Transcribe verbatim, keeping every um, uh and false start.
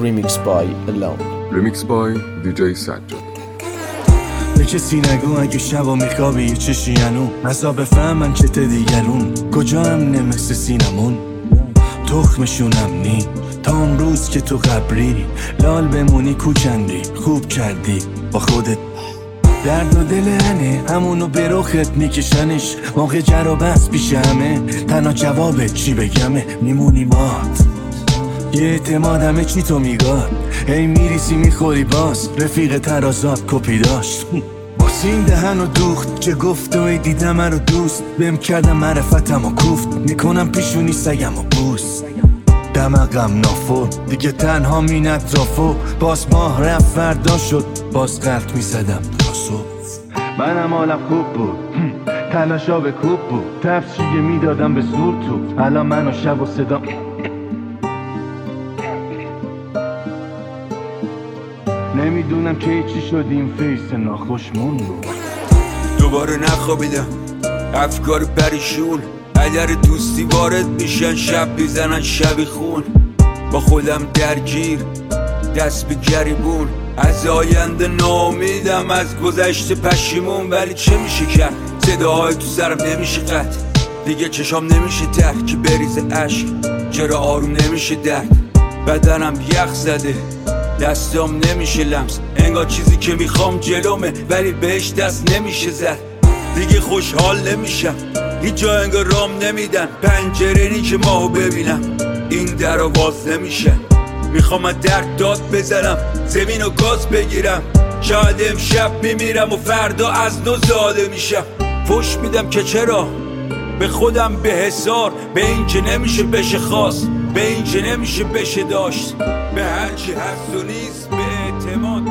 Remix by Alone. Remix by دی جی سجاد. به کسی نگو اگه شبا میخوابی یه چشی ینو نزا بفهمن چت دیگرون کجا هم نمست سینمون تخمشونم نی تا اون روز که تو قبری لال بمونی کوچندی خوب کردی با خودت درد و دل هنه همونو به رخت میکشنش موقع جر و بس پیش همه تنها جوابت چی بگمه میمونی مات یه اعتمادمه چی تو میگاد هی میریسی میخوری باز رفیق ترازات کپی داشت باز این دهن و دوخت که گفت و دیدم من رو دوست بهم کردم معرفتم و کوفت میکنم پیشونی سگم و بوس دمقم نافور دیگه تنها مین اطرافو باز ماه رفت فردا شد باز قلط میزدم تا صبح منم حالم خوب بود تلاشا به کوب بود تفشیگه میدادم به زور تو الان من و شب و صدا نمیدونم که چی شد این فیس ناخوشمون بود دوباره نخوابیدم افکار پریشون اگر دوستی وارد میشن شب بیزنن شبی خون با خودم درگیر دست به گریبون از آینده ناامیدم از گذشته پشیمون ولی چه میشه کرد صداهای تو سرم نمیشه قطع دیگه چشام نمیشه ته که بریزه عشق چرا آروم نمیشه درد بدنم یخ زده دستام نمیشه لمس انگار چیزی که میخوام جلومه ولی بهش دست نمیشه زد دیگه خوشحال نمیشم هیچ جا انگار رام نمیدن پنجره‌ای که ماهو ببینم این درو باز نمیشه میخوام از درد داد بزنم زمین و گاز بگیرم شاید امشب میمیرم و فردا از نو زاده میشم فوش میدم که چرا به خودم به حسار به این که نمیشه بشه خواست به این که نمیشه بشه داشت به هرچی هست و نیست به اعتماد